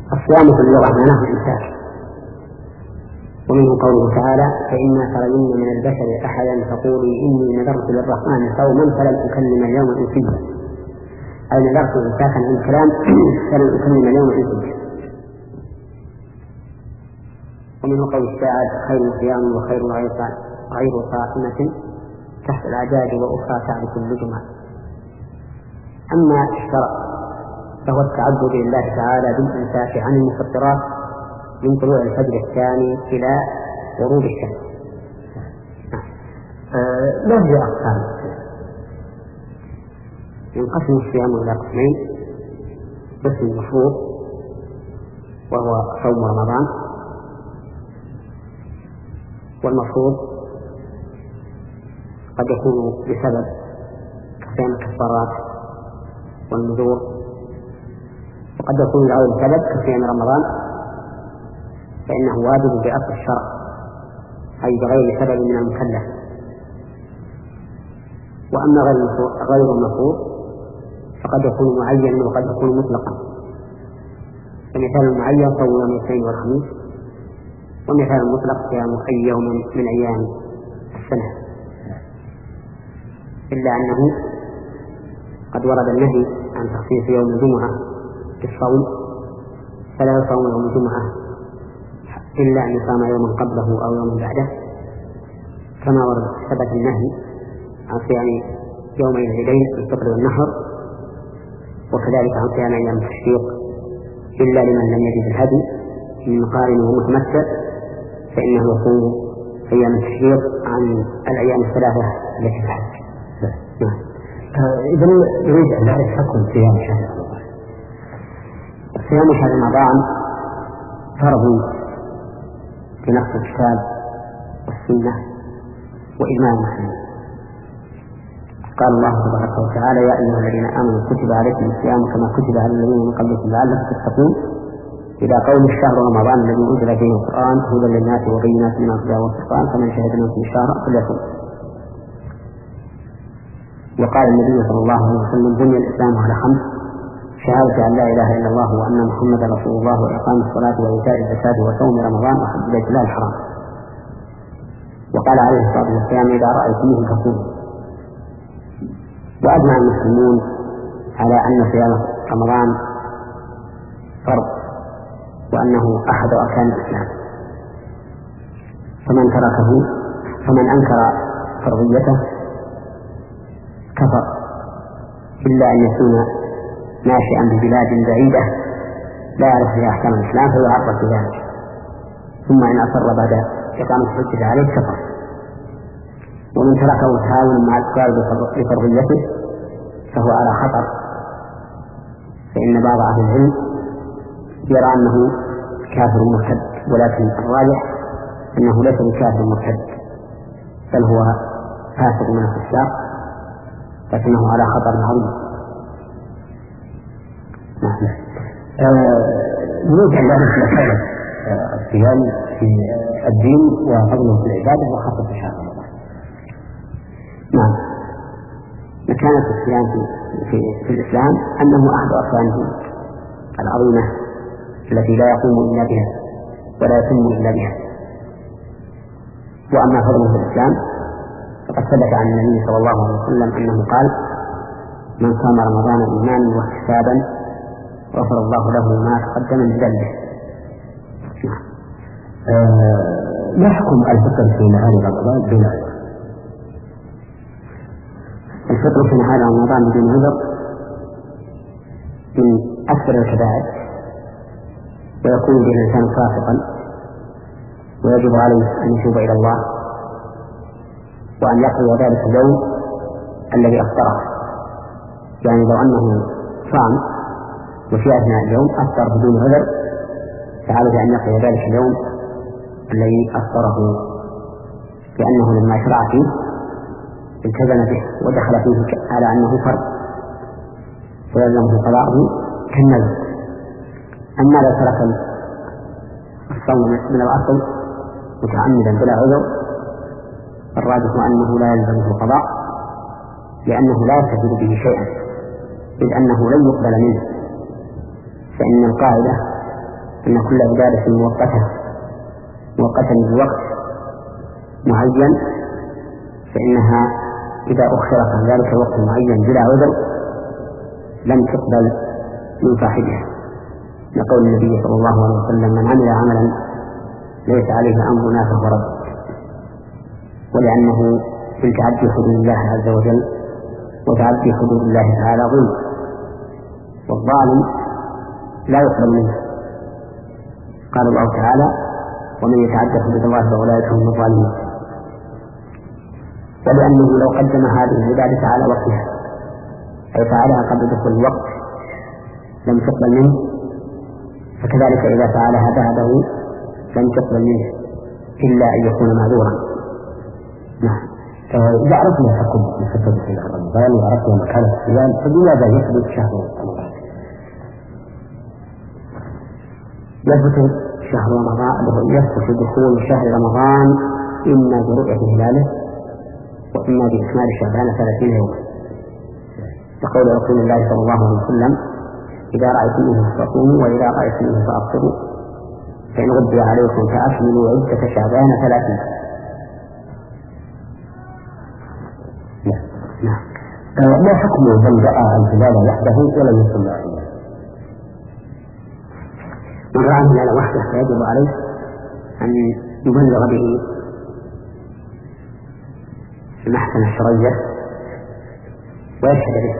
الصيام في اللغة معناه الإمساك، ومنه قوله تعالى: فإما ترين من البشر أحدا فقولي إني نذرت للرحمن صوما فلن أكلم اليوم إنسيا، أي نذرت إمساكا عن الكلام فلن أكلم اليوم إنسيا. ومنه قول الشاعر: خير صيام وخير غير صائمة تحت الأعداد وأخرى تعرف اللجمة. أما الشرع فهو التعبد لله تعالى بالإمساك عن المفطرات من طلوع الفجر الثاني إلى غروب الشمس. ما هي أقسام؟ ينقسم الصيام إلى قسمين: قسم مفروض وهو صوم رمضان، والمفروض قد يكون بسبب كصيام الكفارات والنذور، وقد يكون لغير سبب كصيام رمضان فإنه واجب بأصل الشرع، أي بغير سبب من المكلف. وأما غير المفروض فقد يكون معينا وقد يكون مطلقا، فمثال المعين صوم يوم الاثنين والخميس، ومثال المطلق صيام أي يوم من أيام السنة، إلا أنه قد ورد النهي عن تخصيص يوم الجمعة بالصوم، فلا يصوم يوم الجمعة إلا أن يصام يوما قبله أو يوما بعده، كما ورد ثبت النهي عن صيام يومي العيدين الفطر والنحر، وكذلك عن صيام أيام التشريق إلا لمن لم يجد الهدي من قارن ومتمتع، فإنه يصوم أيام التشريق عن الأيام الثلاثة التي في الحج. إذا نريد أن نعرف حكم صيام شهر رمضان. صيام شهر رمضان فرض بنص الكتاب والسنة وإجماع المسلمين. قال الله تبارك وتعالى: يا أيها الذين آمنوا كتب عليكم الصيام كما كتب على الذين من قبلكم لعلكم تتقون، إلى قول الشهر رمضان الذي أنزل فيه القرآن هدى للناس وبينات من الهدى والفرقان فمن شهد منكم الشهر فليصم. وقال النبي صلى الله عليه وسلم: بني الإسلام على خمس: شهادة أن لا إله إلا الله وأن محمدا رسول الله وإقام الصلاة وإيتاء الزكاة وصوم رمضان وحج بيت الله الحرام. وقال عليه الصلاة والسلام: إذا رأيتموه فصوموا. وأجمع المسلمون على أن صيام رمضان فرض، وأنه أحد أركان الإسلام، فمن أنكر فرضيته كفر، إلا أن يكون ناشئا ببلاد بعيدة لا يعرف فيها أحكام الإسلام فيعرف بذلك، ثم إن أصر بعد إقامة الحجة عليه كفر. ومن تركه تهاونا مع الإقرار بفرضيته فهو على خطر، فإن بعض أهل العلم يرى أنه كافر مرتد، ولكن الراجح أنه ليس بكافر مرتد، بل هو فاسق من الفساق، لكنه على خطر عظيم. نريد أن نعرف مكانة الصيام في الدين وفضله في العبادة وخاصة في شهر رمضان. نعم، مكانة الصيام في الإسلام أنه أحد أركانه العظيمة التي لا يقوم إلا بها ولا يتم إلا بها. وأما فضله في الإسلام فقد ثبت عن النبي صلى الله عليه وسلم أنه قال: من صام رمضان إيمانا واحتسابا غفر الله له ما تقدم من ذنبه. ما حكم الفطر في نهار رمضان بدون عذر؟ الفطر في نهار رمضان بدون عذر من أكثر الكبائر، ويكون به الإنسان فاسقا، ويجب عليه أن يتوب إلى الله وأن يقضي ذلك اليوم الذي أفطره. يعني لو أنه صام وفي أثناء اليوم أفطر بدون عذر فعليه أن يقضي ذلك اليوم الذي أفطره، لأنه لما شرع فيه التزم به ودخل فيه على أنه فرض فيلزمه قضاءه كالنذر. أما لو ترك الصوم من الأصل متعمدا بلا عذر فالراجح أنه لا يلزمه القضاء، لأنه لا يستفيد به شيئا، إذ أنه لن يقبل منه، فإن القاعدة أن كل عبادة مؤقتة بوقت معين فإنها إذا أخرت عن ذلك الوقت المعين بلا عذر لم تقبل من صاحبها، لقول النبي صلى الله عليه وسلم: من عمل عملا ليس عليه أمرنا فهو رد. ولأنه من تعدي حدود الله عز وجل وتعدي حدود الله تعالى ظلم، والظالم لا يقبل منه. قال الله تعالى: ومن يتعدى حدود الله فأولئك هم الظالمون. ولأنه لو قدم هذه العبادة على وقتها أي فعلها قبل دخول الوقت لم تقبل منه، فكذلك إذا فعلها بعده لم تقبل منه إلا أن يكون معذورا. نعم. إذا عرفنا حكم الفترة في رمضان وعرفنا مكان الصيام فبماذا يثبت شهر رمضان؟ يثبت شهر رمضان، يثبت دخول شهر رمضان إما برؤية هلاله وإما بإكمال شعبان 30 يوما، لقول رسول الله صلى الله عليه وسلم: إذا رأيتموه فصوموا وإذا رأيتموه فأفطروا فإن غضي عليكم فأكملوا عدة شعبان 30. نعم. ما حكم من رأى الهلال وحده ولم يصم معه؟ من رأى الهلال وحده فيجب عليه أن يبلغ به المحكمة الشرعية ويشهد به،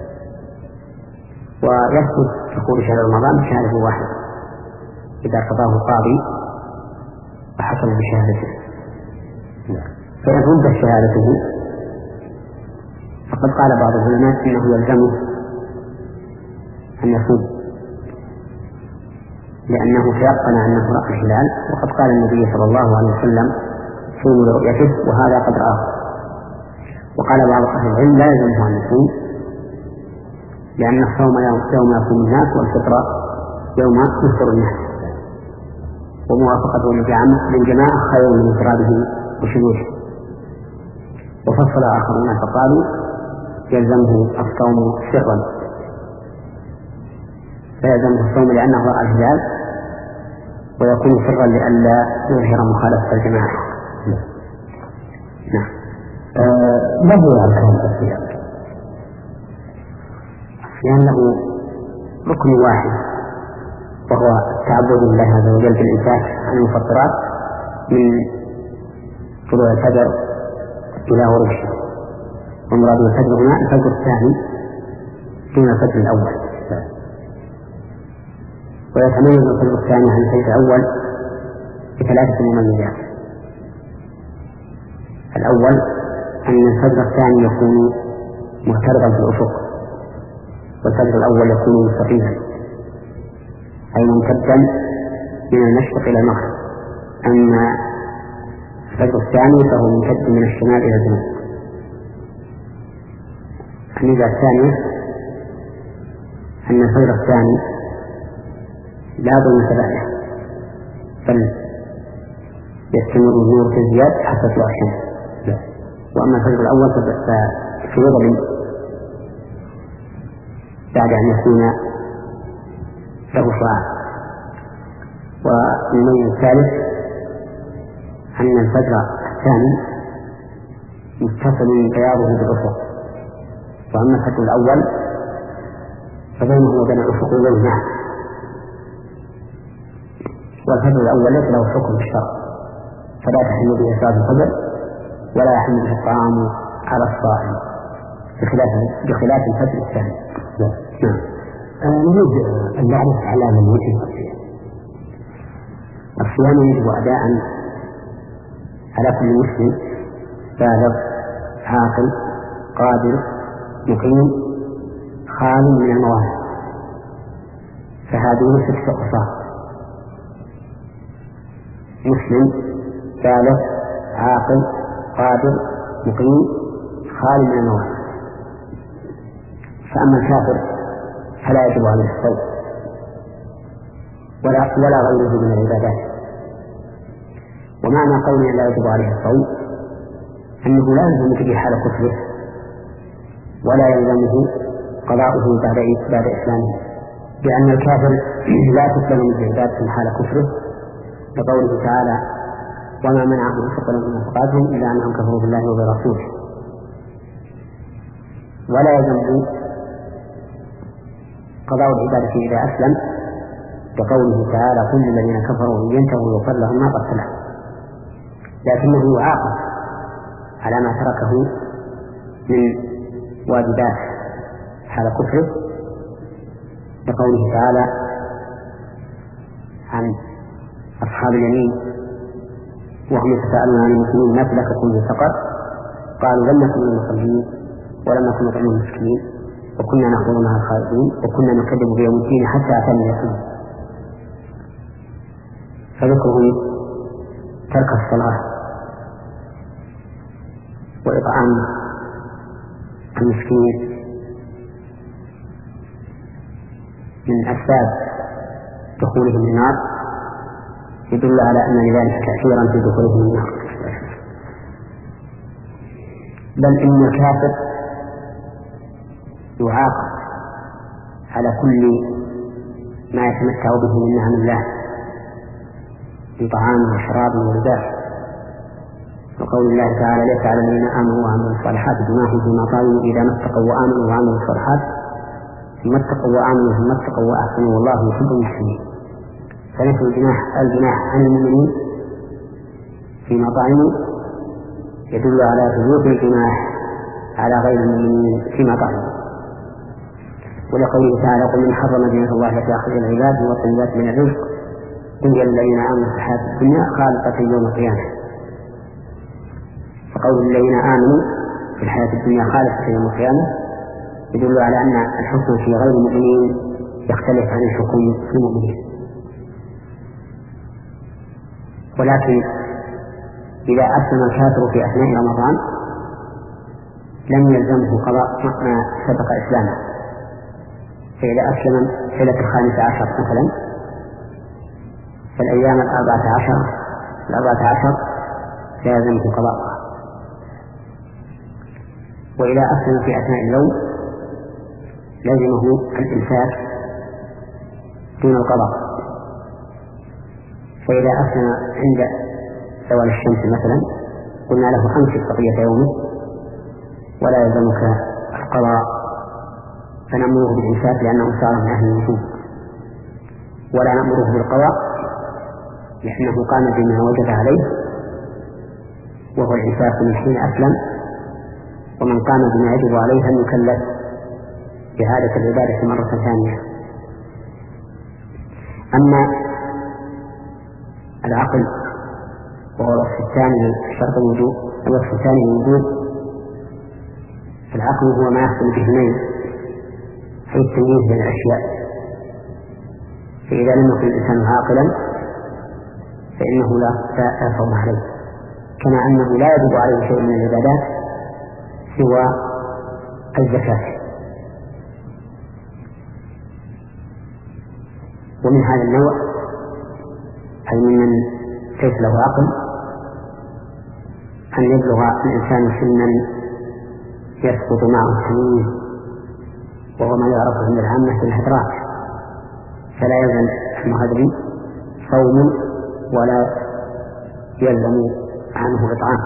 ويثبت دخول شهر رمضان بشهادة واحدة إذا قضاه القاضي وحكم بشهادته. فإن ردت شهادته فقد قال بعض العلماء إنه يلزمه أن يصوم، لأنه تيقن أنه رأى الهلال، وقد قال النبي صلى الله عليه وسلم: صوموا لرؤيته وهذا قد رآه. وقال بعض أهل العلم: لا يلزمه أن يصوم، لأن الصوم يوم يصوم الناس والفطر يوم يفطر الناس، وموافقته للجماعة خير من انفراده وشذوذه. وفصل آخرون فقالوا: يلزمه الصوم سرا، فيلزمه الصوم لأنه رأى الهلال، ويكون سرا لئلا يظهر مخالفة الجماعة. نعم. ما هو أركان الصيام؟ الصيام له ركن واحد، وهو التعبد لله عز وجل بالإمساك عن المفطرات من طلوع الفجر إلى غروب الشمس. ومراد الفجر هنا الفجر الثاني دون الفجر الأول، ويتميز الفجر الثاني عن الفجر الأول بثلاثة مميزات. الأول أن الفجر الثاني يكون معترضا في الأفق، والفجر الأول يكون مستقيما أي ممتدا من المشرق إلى المغرب، أما الفجر الثاني فهو ممتد من الشمال إلى الجنوب. الميزة الثانية أن الفجر الثاني لا ظلمة بعده، بل يستمر النور في الزياد حتى تطلع الشمس. وأما الفجر الأول ففي ظلم بعد أن يكون له شعاع. والميز الثالث أن الفجر الثاني متصل بياضه بالأفق، وأما الفجر الأول فبينه وبين الأفق ظلمة، والفجر الأول ليس له حكم الشرع، فلا تحل به صلاة الفجر ولا يحل به الطعام على الصائم بخلاف الفجر الثاني. نريد أن نعرف علامة وجه الصيام. الصيام يجب أداء على كل مسلم بالغ عاقل قادر مقيم خال من الموانع، فهذه 6 أقسام: مسلم بالغ عاقل قادر مقيم خال من الموانع. فأما الكافر فلا يجب عليه الصوم ولا غيره من العبادات. ومعنى قولنا لا يجب عليه الصوم أنه لا يلزم به حال كفره، ولا يلزمه قضاؤه بعد إسلامه، لأن الكافر لا تسلم من عبادة حال كفره، لقوله تعالى: وما منعهم أن تقبل منهم نفقاتهم إلا أنهم كفروا بالله وبرسوله. ولا يلزم قضاء العبادة إذا أسلم، لقوله تعالى: قل للذين كفروا إن ينتهوا يغفر لهم ما قد سلف، لكنه يعاقب على ما تركه من واجبات حال كفره، لقوله تعالى عن أصحاب اليمين وهم يتساءلون عن المسلمين: ما سلككم في سقر؟ قالوا: لم نكن من المصلين ولم نكن نطعم المسكين وكنا نخوض مع الخائضين وكنا نكذب بيوم الدين حتى أتانا اليقين. فذكرهم ترك الصلاة وإطعام المسكين من أسباب دخولهم النار، يدل على أن لذلك تأثيرا في دخولهم النار. بل إن الكافر يعاقب على كل ما يتمتع به من نعم الله بطعام وشراب ولباس، وقول الله تعالى: ليس على الذين آمنوا وعملوا الصالحات جناح فيما طعموا إذا ما اتقوا وآمنوا وعملوا الصالحات ثم اتقوا وآمنوا ثم اتقوا وأحسنوا والله يحب المحسنين. فنفي الجناح عن المؤمنين فيما طعموا يدل على ثبوت الجناح على غير المؤمنين فيما طعموا. ولقوله تعالى: قل من حرم زينة الله التي أخرج العباد والطيبات من الرزق قل للذين آمنوا في الحياة الدنيا خالصة يوم القيامة. فقول الذين آمنوا في الحياة الدنيا خالصة يوم القيامة يدل على أن الحكم في غير المؤمنين يختلف عن الحكم في المؤمنين. ولكن إذا أسلم الكافر في أثناء رمضان لم يلزمه قضاء ما سبق إسلامه، فإذا أسلم ليلة 15 مثلا فالأيام 14 لا يلزمه قضاءها. وإذا أسلم في أثناء اليوم لازمه الإمساك دون القضاء. فإذا أسلم عند زوال الشمس مثلا قلنا له: أمسك بقية يومه ولا يلزمك القضاء، فنأمره بالإمساك لأنه صار من أهل الوجوب، ولا نأمره بالقضاء لأنه قام بما وجب عليه وهو الإمساك من حين أسلم، ومن قام بما يجب عليه لم يكلف بإعادة العبادة مرة ثانية. أما العقل وهو الوصف الثاني شرط الوجوب، الوصف الثاني للوجوب، العقل هو ما يحصل به الميل أي التمييز بين الأشياء. فإذا لم يكن الإنسان عاقلا فإنه لا يصوم عليه، كما أنه لا يجب عليه شيء من العبادات سوى الزكاة. ومن هذا النوع أي من ليس له عقل أن يبلغ الإنسان سنا يسقط معه التمييز، وهو ما يعرف عند العامة بالإدراك، فلا يلزم المهدري صوم ولا يلزم عنه إطعام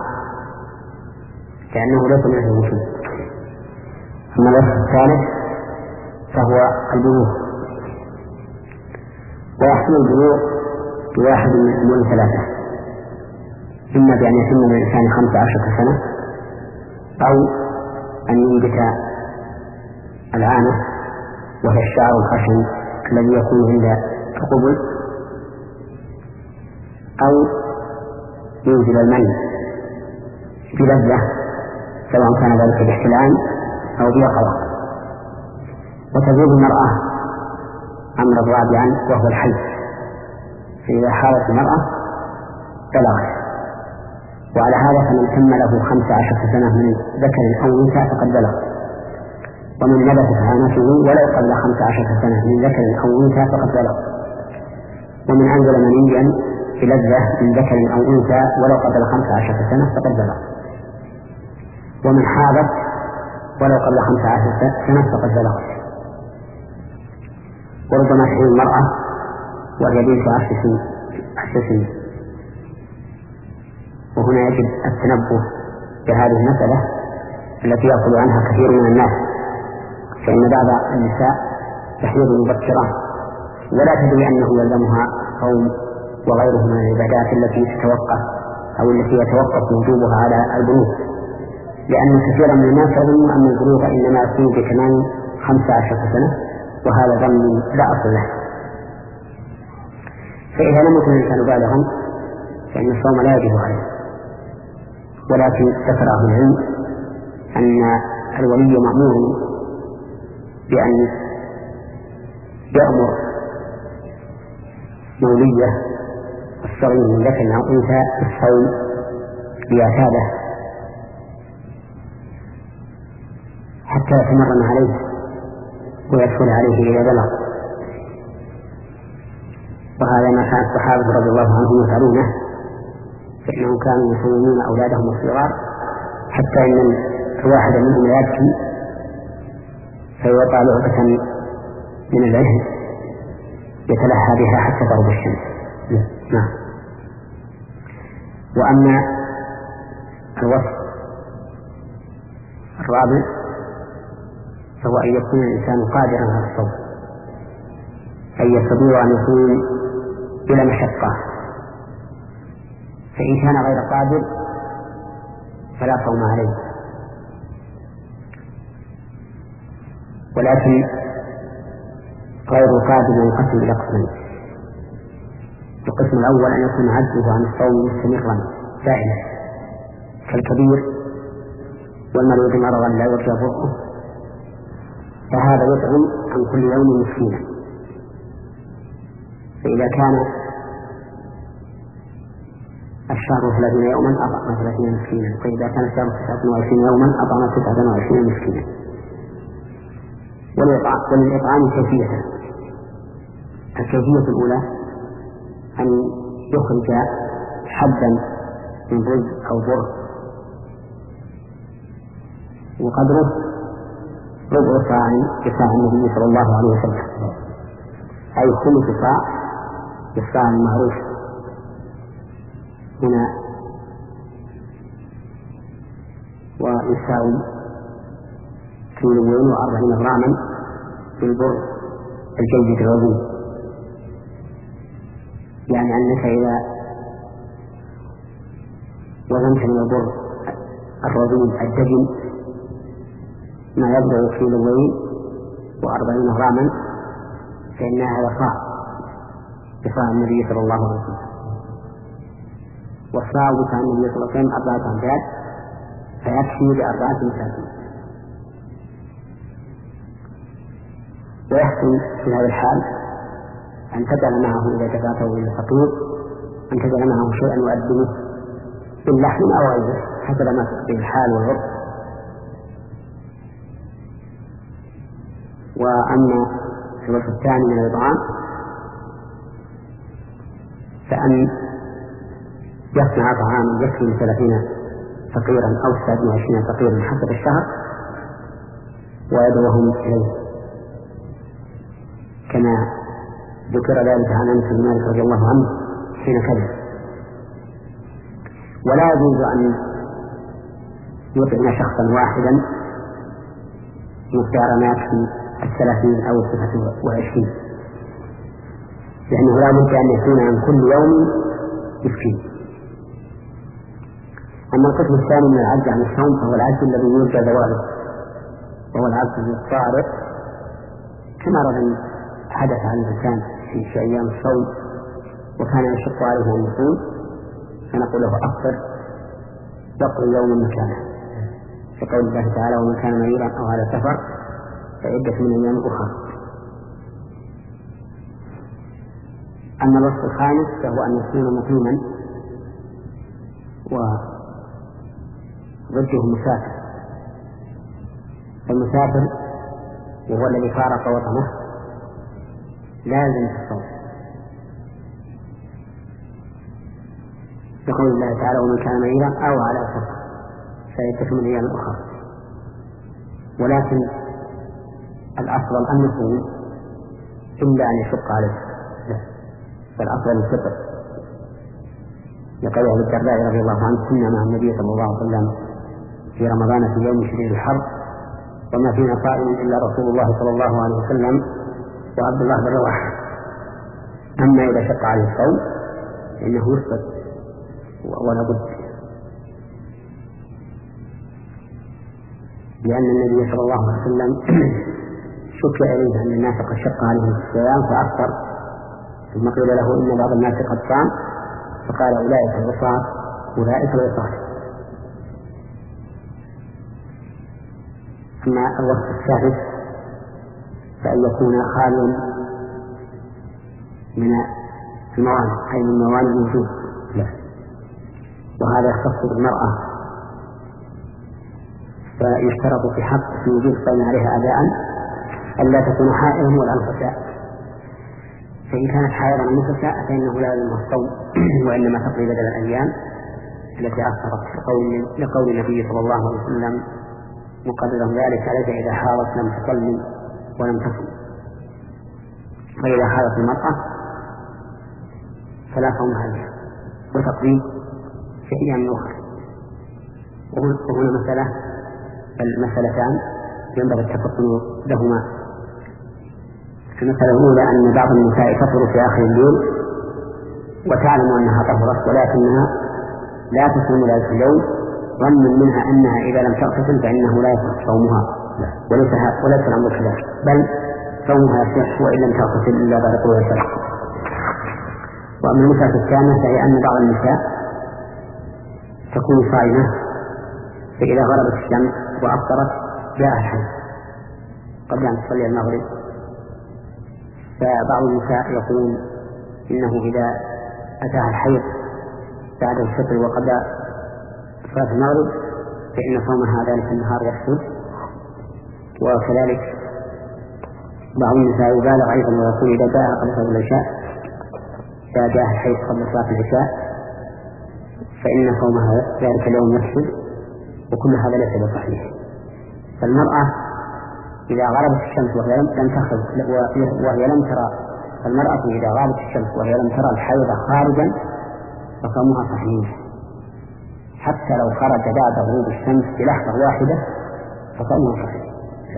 لأنه ليس من الوجوب. أما الوصف الثالث فهو البلوغ، ويحصل البلوغ بواحد من أمور ثلاثة: إما بأن يتم الإنسان 15 سنة، أو أن ينبت العانة وهي الشعر الخشن الذي يكون عند القبل، أو ينزل المني بلذة سواء كان ذلك باحتلام أو بيقظة. وتزول المرأة أمر رابعا وهو الحيض، فإذا حاضت المرأة بلغت. وعلى هذا فمن تم له 15 سنة من ذكر أو أنثى فقد بلغ، ومن نبتت عانته ولو قبل 15 سنة من ذكر أو أنثى فقد بلغ، ومن أنزل منيا بلذة من ذكر أو أنثى ولو قبل 15 سنة فقد بلغ، ومن حاضت ولو قبل 15 سنة فقد بلغت. وربما تحيض المرأة وهي بنت 10 سنين. وهنا يجب التنبه بهذه المسألة التي يأخذ عنها كثير من الناس، فإن بعض النساء تحيض مبكرة ولا تدري أنه يلزمها صوم وغيره من العبادات التي تتوقف أو التي يتوقف وجوبها على البلوغ، لأن كثيرا من الناس يظن أن البلوغ إنما يكون بكمال 15 سنة، وهذا ظن لا أصل له. فإذا لم يكن الإنسان بالغا فإن الصوم لا يجب عليه، ولكن ذكر أهل العلم أن الولي مأمور بأن يأمر مولية الصغير من ذكر أو أنثى بالصوم ليعتاده حتى يتمرن عليه ويدخل عليه إذا بلغ. وهذا ما كان الصحابة رضي الله عنهم يفعلونه، فإنهم كانوا يصومون أولادهم الصغار حتى إن الواحد منهم يبكي فيوضع لعبة من العهن يتلهى بها حتى تغرب الشمس. نعم. وأما الوصف الرابع فهو أن يكون الإنسان قادرا على الصوم، أن يستطيع أن يكون بلا مشقة، فإن كان غير قادر فلا صوم عليه. ولكن غير قادر ينقسم إلى قسمين: القسم الأول أن يكون عجزه عن الصوم مستمرا دائما كالكبير والمريض مرضا لا يرجى برؤه، فهذا يطعم عن كل يوم مسكينا. فإذا كان الشهر 30 يوما أطعم 30 مسكينا، فإذا كان الشهر 29 يوما أطعم 29 مسكينا. وللإطعام كيفية: الكيفية الأولى أن يخرج حبا من رز أو بر وقدره ربع صاع كصاع النبي صلى الله عليه وسلم، أي 5 صاع بالصاع المعروف هنا، ويساوي 240 غراما بالبر الجيد الرضيع. يعني أنك إذا وزنت من البر الرضيع الدجن ما يبلغ 240 غراما فإن هذا صاع بصاع النبي صلى الله عليه وسلم، والصاع بصاع النبي صلى الله عليه وسلم 4 أمداد، فيكفي ب4 مساكين. ويحسن في هذا الحال أن تجعل معه إذا دفعته إلى الفقير أن تجعل معه شيئا يؤدبه باللحم أو غيره حسب ما تقضي الحال والعرف. وأما الوصف الثاني من الإطعام فأن يصنع طعاما يكفي 30 فقيرا أو 29 فقيرا حسب الشهر ويدعوهم إليه، كما ذكر ذلك عن أنس بن مالك رضي الله عنه حين كذب. ولا يجوز أن يطعم شخصا واحدا مقدار ما يكفي 30 أو 29، لأنه لا بد أن يكون عن كل يوم مسكين. أما القسم الثاني من العجز عن الصوم فهو العجز الذي يرجى زواله، وهو العجز الطارئ كما رأى حدث عن الإنسان في أيام الصوم وكان يشق عليه أن يصوم، فنقول له أفطر يقضي يوم مكانه، كقول الله تعالى: ومن كان مريضا أو على سفر فعدة من أيام أخرى. أما الوصف الخامس فهو أن يكون مقيما وضده مسافر. المسافر وهو الذي فارق وطنه لازم الصوم، يقول الله تعالى: ومن كان مريضا أو على سفر فعدة من أيام أخرى. ولكن الأفضل أن يصوم إلا أن يشق عليه، فالأفضل الفطر، لقول أبي الدرداء رضي الله عنه: كنا مع النبي صلى الله عليه وسلم في رمضان في يوم شديد الحر وما فينا صائم إلا رسول الله صلى الله عليه وسلم وعبد الله بن رواحة. أما إذا شق عليه الصوم فإنه يفطر ولا بد، لأن النبي صلى الله عليه وسلم شك إليه أن الناس قد شق عليهم الصيام فأفطر، ثم قيل له إن بعض الناس قد صام فقال: أولئك العصاة أولئك العصاة. أما الوقت الثالث فأن يكون خاليا من الموانع، أي من موانع الوجوب، وهذا يختص بالمرأة، فيشترط في وجوب الصوم عليها أداء ألا تكون حائضا ولا نفساء، فإن كانت حائضا أو نفساء فإنه لا يلزمها الصوم وإنما تقضي بدل الأيام التي أخرت، لقول النبي صلى الله عليه وسلم مقررا ذلك: عليك إذا حاضت لم تصلي ولم تصم. فإذا حاضت المرأة فلا صوم عليها وتقضي في أيام أخرى. وهنا المسألتان ينبغي التفطن لهما. المسألة الأولى أن بعض النساء تطهر في آخر الليل وتعلم أنها طهرت ولكنها لا تصوم ذلك اليوم، ظنا منها أنها إذا لم تغتسل فإنه لا يصح صومها، وليس الأمر كذلك، بل صومها يصح وإن لم تغتسل إلا بعد طلوع الشمس. وأما المسألة الثانية فهي أن بعض النساء تكون صائمة فإذا غربت الشمس وأفطرت جاء الحيض قبل أن تصلي المغرب، فبعض النساء يقول إنه إذا أتاها الحيض بعد الفطر وقبل صلاة المغرب فإن صومها ذلك النهار يفسد. وكذلك بعض النساء يبالغ أيضا ويقول إذا جاء قبل صلاة العشاء، إذا جاء الحيض قبل صلاة العشاء فإن صومها ذلك اليوم يفسد، وكل هذا ليس بصحيح. فالمرأة إذا غربت الشمس وهي لم تخرج وهي لم ترى، المرأة إذا غابت الشمس وهي لم ترى الحيض خارجا فصومها صحيح، حتى لو خرج بعد غروب الشمس بلحظة واحدة فصومها صحيح.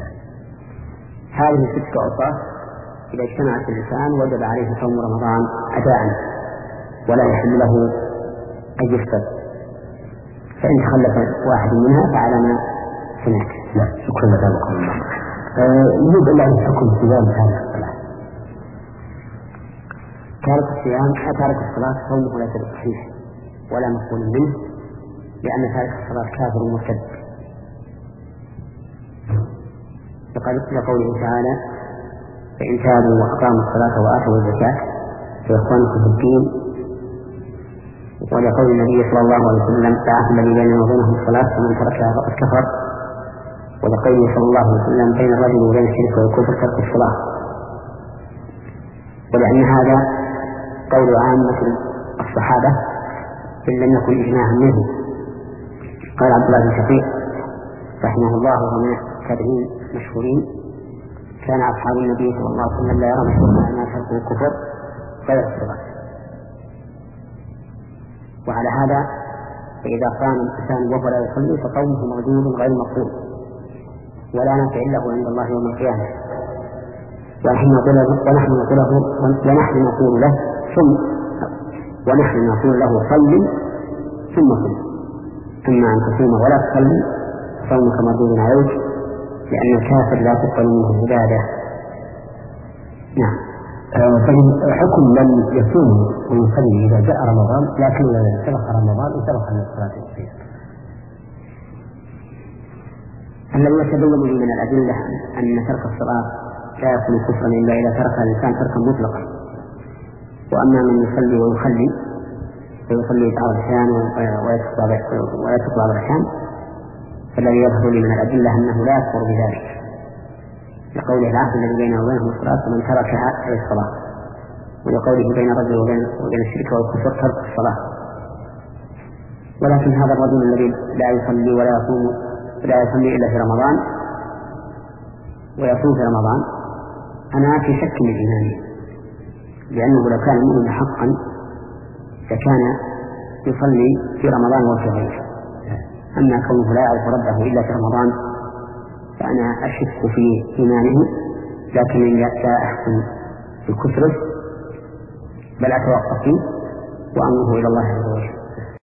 هذه 6 أوقات إذا اجتمعت الإنسان وجب عليه صوم رمضان أداء ولا يحل له أن يفطر، فإن تخلف واحد منها فعلى ما سمعت. شكرا لكم. يجب أن نعرف حكم صيام تارك الصلاة. تارك الصلاة صومه ليس بصحيح ولا مقبول منه، لأن تارك الصلاة كافر مرتد، لقوله تعالى: فإن تابوا وأقاموا الصلاة وآتوا الزكاة فإخوانكم في الدين. ولقول النبي صلى الله عليه وسلم: تعاهد الذي بيننا وبينهم الصلاة فمن تركها فقد كفر. ولقوله صلى الله عليه وسلم: بين الرجل وبين الشرك والكفر ترك الصلاة. ولأن هذا قول عامة الصحابة إن لم يكن إجماعا منه. قال عبد الله بن شقيق رحمه الله وهو من التابعين مشهورين: كان أصحاب النبي صلى الله عليه وسلم لا يرى مشهورا أن تركه الكفر غير الصلاة. وعلى هذا فإذا قام الإنسان وهو لا يصلي فصومه مردود غير مقبول ولا نفع له عند الله يوم القيامة. ونحن نقول له صل ثم صل. أما أن تصوم ولا تصلي صومك مردود عليك، لأن الكافر لا تقبل منه العبادة. نعم. حكم من يصوم ويصلي إذا جاء رمضان لكن سبق رمضان وسبق عن الصلاة والصيام. الذي يتبين لي من الأدلة أن ترك الصلاة لا يكون كفرا إلا إذا تركها الإنسان تركا مطلقا. وأما من يصلي ويخلي فيصلي بعض الأحيان ويترك بعض الأحيان فالذي يظهر لي من الأدلة أنه لا يكفر بذلك، لقوله: العهد الذي بينه وبينهم الصلاة فمن تركها أي الصلاة. ولقوله: بين الرجل وبين الشرك والكفر ترك الصلاة. ولكن هذا الرجل الذي لا يصلي ولا يصوم لا يصلي إلا في رمضان ويصوم في رمضان أنا في شك من إيمانه، لأنه لو كان مؤمنا حقا لكان يصلي في رمضان وفي غيره. أما كونه لا يعرف ربه إلا في رمضان فأنا أشك في إيمانه، لكن لا أحكم بكفره بل أتوقف فيه وأمره إلى الله عز وجل.